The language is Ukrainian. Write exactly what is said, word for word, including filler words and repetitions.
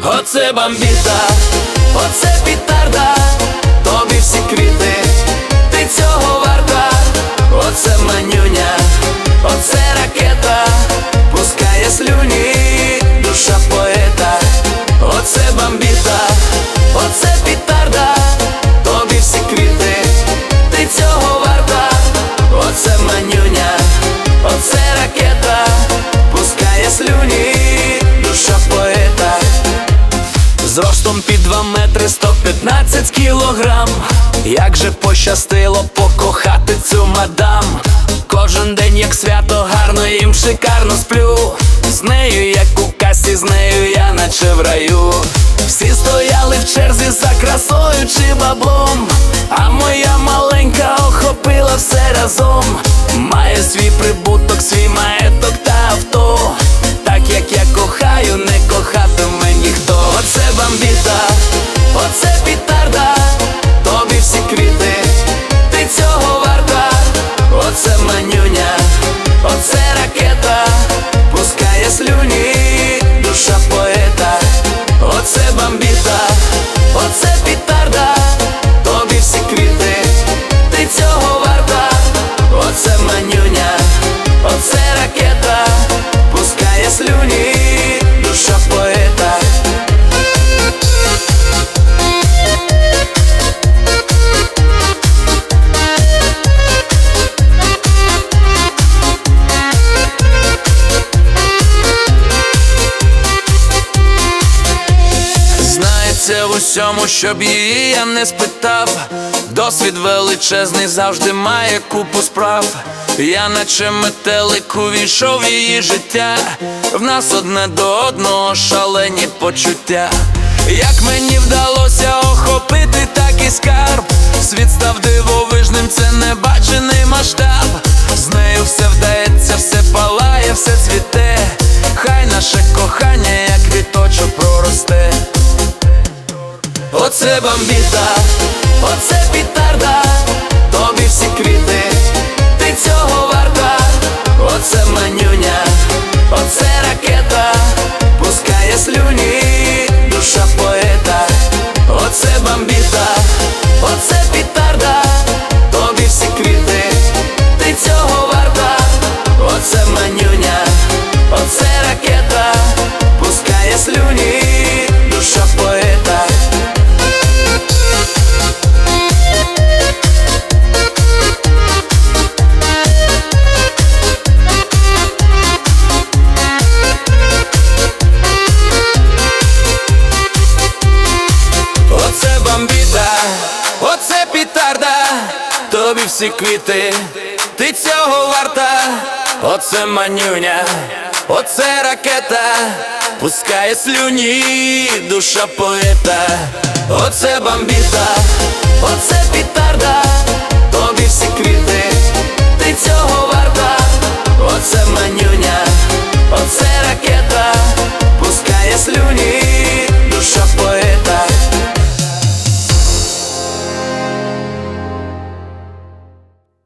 Оце бомбіта, оце петарда, тобі всі квіти, ти цього варта. Оце манюня, оце ракета, пускає слюні душа поета. Оце бомбіта, оце петарда, тобі всі квіти, ти цього варта. Оце манюня, оце ракета, пускає слюні душа поета. Зростом під два метри сто п'ятнадцять кілограм. Як же пощастило покохати цю мадам. Кожен день як свято, гарно їм шикарно сплю. З нею як у касі, з нею я наче в раю. Всі стояли в черзі за красою чи баблом, а моя маленька охопила все разом. Має свій прибуток, свій маєток та авто. Так як я кохаю, не кохатиме ніхто. Оце бомбіта, оце петарда, тобі всі квіти, ти цього варта. Оце манюня, оце ракета, пускає слюні душа поета. Оце бомбіта, оце петарда, тобі всі квіти, ти цього варта. Оце манюня, оце ракета, пускає слюні душа поета. Знається в усьому, щоб її я не спитав. Досвід величезний завжди має купу справ. Я наче метелик увійшов в її життя. В нас одне до одного шалені почуття. Як мені вдалося охопити такий скарб. Світ став дивовижним, це небачений масштаб. З нею все вдається, все палає, все цвіте. Хай наше кохання як квіточок проросте. Оце бомбіта, оце петарда, тобі всі квіти, ти цього варта. Оце манюня, оце ракета, пускає слюні душа поета. Оце бомбіта, оце петарда, тобі всі квіти, ти цього варта. Оце манюня, оце ракета, пускає слюні душа поета. Оце бомбіта, оце петарда, тобі всі квіти, ти цього варта. Оце манюня, оце ракета, пускає слюні душа поета. Оце бомбіта, оце петарда, тобі всі квіти, ти цього варта.